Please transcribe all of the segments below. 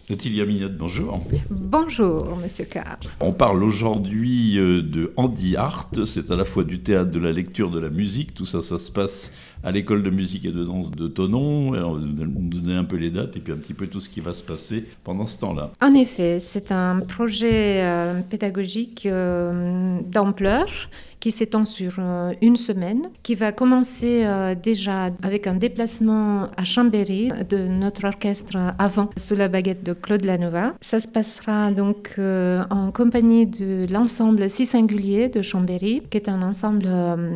Ottilia Mignot, bonjour. Bonjour, Monsieur Carr. On parle aujourd'hui de Handi Art, c'est à la fois du théâtre, de la lecture, de la musique, tout ça, ça se passe à l'école de musique et de danse de Thonon. On va nous donner un peu les dates et puis un petit peu tout ce qui va se passer pendant ce temps-là. En effet, c'est un projet pédagogique d'ampleur qui s'étend sur une semaine, qui va commencer déjà avec un déplacement à Chambéry de notre orchestre avant, sous la baguette de Claude Lanova. Ça se passera donc en compagnie de l'ensemble Si Singulier de Chambéry, qui est un ensemble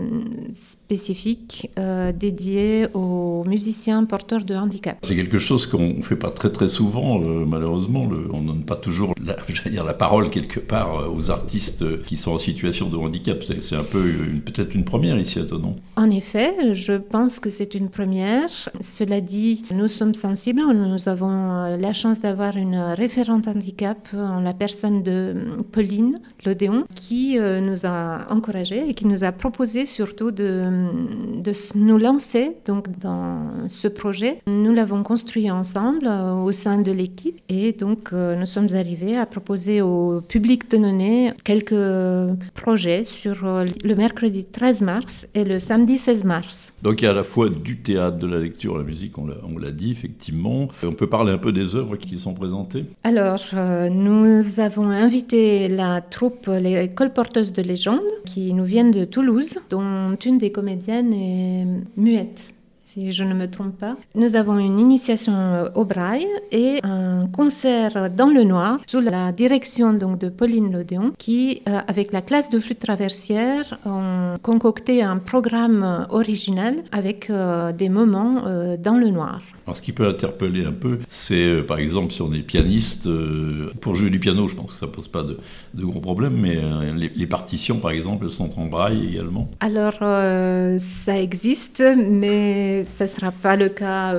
spécifique dédié aux musiciens porteurs de handicap. C'est quelque chose qu'on ne fait pas très très souvent, malheureusement. On ne donne pas toujours la parole quelque part aux artistes qui sont en situation de handicap. C'est un peu peut-être une première ici à Thonon. En effet, je pense que c'est une première. Cela dit, nous sommes sensibles. Nous avons la chance d'avoir une référente handicap en la personne de Pauline Lodéon qui nous a encouragés et qui nous a proposé surtout de nous lancer donc, dans ce projet. Nous l'avons construit ensemble au sein de l'équipe et donc nous sommes arrivés à proposer au public thononnais quelques projets sur le mercredi 13 mars et le samedi 16 mars. Donc il y a à la fois du théâtre, de la lecture, la musique, on l'a dit effectivement. On peut parler un peu des œuvres qui sont présentées. Alors, nous avons invité la troupe Les Colporteuses de légende qui nous viennent de Toulouse, dont une des comédiennes est muette. Si je ne me trompe pas. Nous avons une initiation au braille et un concert dans le noir sous la direction donc, de Pauline Lodéon qui, avec la classe de flûte traversière, ont concocté un programme original avec des moments dans le noir. Alors, ce qui peut interpeller un peu, c'est par exemple si on est pianiste, pour jouer du piano, je pense que ça ne pose pas de gros problèmes, mais les partitions par exemple, elles sont en braille également. Alors, ça existe, mais ça ne sera pas le cas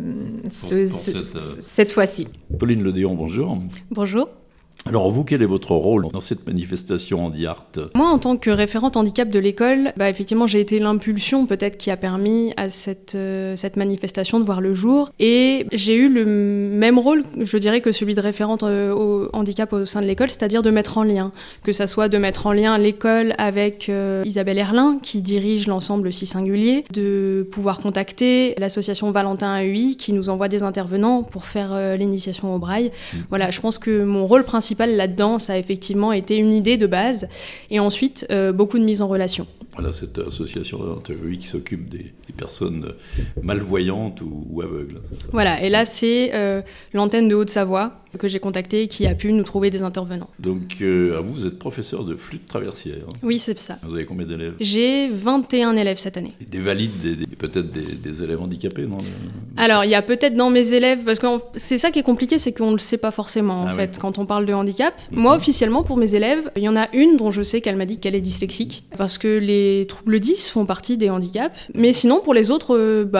cette fois-ci. Pauline Lodéon, bonjour. Bonjour. Alors vous, quel est votre rôle dans cette manifestation Handi Art ? Moi, en tant que référente handicap de l'école, effectivement, j'ai été l'impulsion peut-être qui a permis à cette manifestation de voir le jour. Et j'ai eu le même rôle, je dirais, que celui de référente au handicap au sein de l'école, c'est-à-dire de mettre en lien. Que ça soit de mettre en lien l'école avec Isabelle Herlin, qui dirige l'ensemble Si Singulier, de pouvoir contacter l'association Valentin AUI, qui nous envoie des intervenants pour faire l'initiation au braille. Voilà, je pense que mon rôle principal là-dedans, ça a effectivement été une idée de base et ensuite beaucoup de mise en relation. Voilà, cette association qui s'occupe des personnes malvoyantes ou aveugles. Voilà, et là c'est l'antenne de Haute-Savoie que j'ai contactée et qui a pu nous trouver des intervenants. Donc vous êtes professeur de flûte traversière. Oui, c'est ça. Vous avez combien d'élèves ? J'ai 21 élèves cette année. Et des valides, peut-être des élèves handicapés, non ? Alors, il y a peut-être dans mes élèves, parce que c'est ça qui est compliqué, c'est qu'on ne le sait pas forcément en fait, oui. quand on parle de handicap. Moi, officiellement, pour mes élèves, il y en a une dont je sais qu'elle m'a dit qu'elle est dyslexique, parce que les troubles 10 font partie des handicaps. Mais sinon, pour les autres,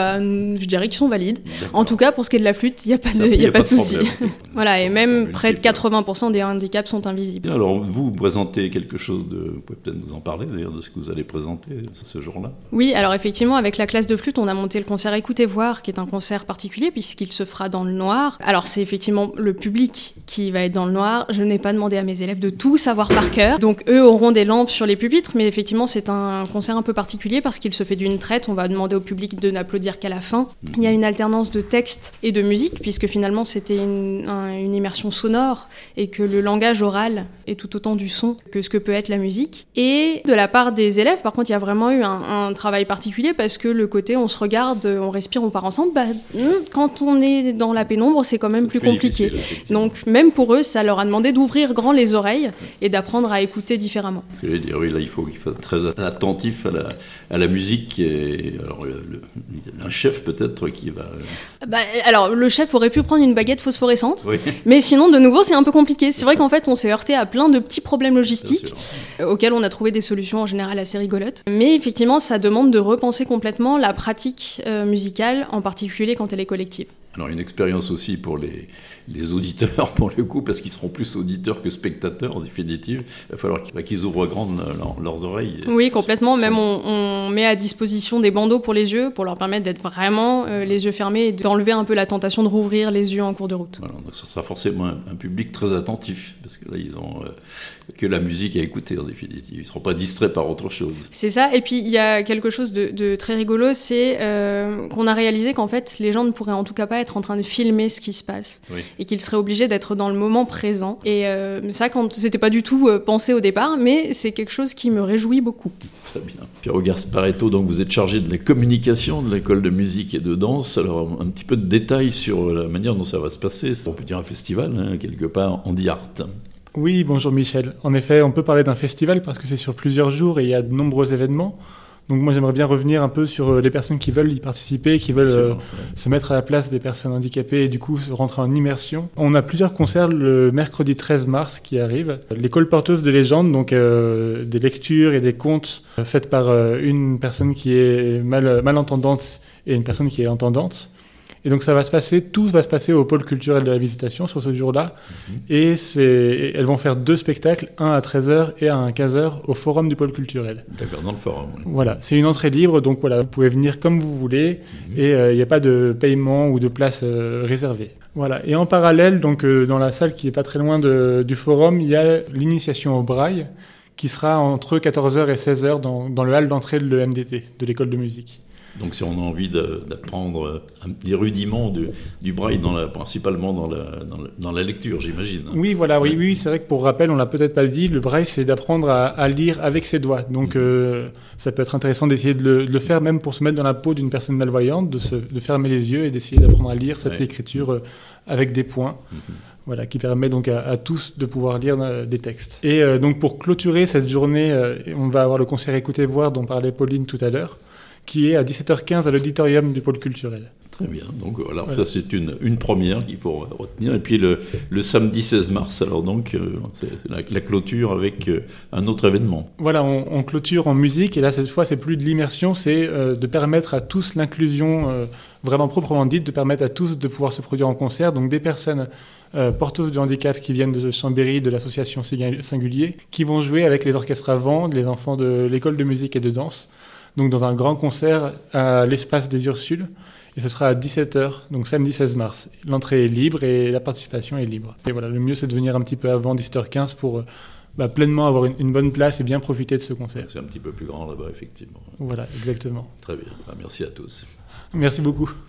je dirais qu'ils sont valides. D'accord. En tout cas, pour ce qui est de la flûte, il n'y a pas de souci. Voilà, et même près de 80% des handicaps sont invisibles. Alors, vous présentez quelque chose vous pouvez peut-être nous en parler d'ailleurs de ce que vous allez présenter ce jour-là. Oui, alors effectivement, avec la classe de flûte, on a monté le concert Écoutez voir, qui est un concert particulier puisqu'il se fera dans le noir. Alors, c'est effectivement le public qui va être dans le noir. Je n'ai pas demandé à mes élèves de tout savoir par cœur. Donc, eux auront des lampes sur les pupitres, mais effectivement, c'est un concert un peu particulier parce qu'il se fait d'une traite. On va demander au public de n'applaudir qu'à la fin. Il y a une alternance de texte et de musique, puisque finalement, c'était une immersion sonore et que le langage oral est tout autant du son que ce que peut être la musique. Et de la part des élèves, par contre, il y a vraiment eu un travail particulier parce que le côté on se regarde, on respire, on part ensemble, quand on est dans la pénombre, c'est quand même plus compliqué. Donc même pour eux, ça leur a demandé d'ouvrir grand les oreilles et d'apprendre à écouter différemment. Ce que je veux dire, oui, là, il faut être très attentif à la musique. Et, alors, un chef peut-être qui va... alors, le chef aurait pu prendre une baguette phosphorescente, oui. Mais sinon, de nouveau, c'est un peu compliqué. C'est vrai qu'en fait, on s'est heurté à plein de petits problèmes logistiques auxquels on a trouvé des solutions en général assez rigolotes. Mais effectivement, ça demande de repenser complètement la pratique musicale, en particulier quand elle est collective. Alors une expérience aussi pour les auditeurs, pour le coup, parce qu'ils seront plus auditeurs que spectateurs en définitive. Il va falloir qu'ils ouvrent grandes leurs oreilles. Oui, complètement. Même on met à disposition des bandeaux pour les yeux, pour leur permettre d'être vraiment les yeux fermés et d'enlever un peu la tentation de rouvrir les yeux en cours de route. Voilà, donc ça sera forcément un public très attentif, parce que là, ils ont que la musique à écouter en définitive. Ils ne seront pas distraits par autre chose. C'est ça. Et puis, il y a quelque chose de très rigolo, c'est qu'on a réalisé qu'en fait, les gens ne pourraient en tout cas pas être en train de filmer ce qui se passe. Oui. Et qu'ils seraient obligés d'être dans le moment présent. Et ça, c'était pas du tout pensé au départ, mais c'est quelque chose qui me réjouit beaucoup. Très bien. Pierrot Gasparetto, donc vous êtes chargé de la communication de l'école de musique et de danse. Alors, un petit peu de détails sur la manière dont ça va se passer. On peut dire un festival, quelque part, Handi Art. Oui, bonjour Michel. En effet, on peut parler d'un festival parce que c'est sur plusieurs jours et il y a de nombreux événements. Donc moi, j'aimerais bien revenir un peu sur les personnes qui veulent y participer, qui veulent se mettre à la place des personnes handicapées et du coup se rentrer en immersion. On a plusieurs concerts le mercredi 13 mars qui arrivent. L'école porteuse de légendes, donc des lectures et des contes faites par une personne qui est malentendante et une personne qui est entendante. Et donc tout va se passer au pôle culturel de la Visitation sur ce jour-là. Et elles vont faire 2 spectacles, un à 13h et un à 15h au forum du pôle culturel. D'accord, dans le forum. Oui. Voilà, c'est une entrée libre, donc voilà, vous pouvez venir comme vous voulez et il n'y a pas de paiement ou de place réservée. Voilà, et en parallèle, donc dans la salle qui n'est pas très loin du forum, il y a l'initiation au braille qui sera entre 14h et 16h dans le hall d'entrée de l'EMDT, de l'école de musique. Donc si on a envie d'apprendre les rudiments du braille, principalement dans la lecture, j'imagine. Oui, voilà, oui, c'est vrai que pour rappel, on l'a peut-être pas dit, le braille, c'est d'apprendre à lire avec ses doigts. Donc ça peut être intéressant d'essayer de le faire même pour se mettre dans la peau d'une personne malvoyante, de fermer les yeux et d'essayer d'apprendre à lire cette écriture avec des points. Voilà, qui permet donc à tous de pouvoir lire des textes. Et donc pour clôturer cette journée, on va avoir le concert Écoutez-Voir dont parlait Pauline tout à l'heure, qui est à 17h15 à l'auditorium du pôle culturel. Très bien, donc voilà. Ça c'est une première qu'il faut retenir. Et puis le samedi 16 mars, alors donc c'est la clôture avec un autre événement. Voilà, on clôture en musique, et là cette fois c'est plus de l'immersion, c'est de permettre à tous l'inclusion vraiment proprement dite, de permettre à tous de pouvoir se produire en concert, donc des personnes porteuses de handicap qui viennent de Chambéry, de l'association Singulier, qui vont jouer avec les orchestres à vent, les enfants de l'école de musique et de danse, donc dans un grand concert à l'espace des Ursules, et ce sera à 17h, donc samedi 16 mars. L'entrée est libre et la participation est libre. Et voilà, le mieux c'est de venir un petit peu avant 17h15 pour pleinement avoir une bonne place et bien profiter de ce concert. C'est un petit peu plus grand là-bas, effectivement. Voilà, exactement. Très bien, merci à tous. Merci beaucoup.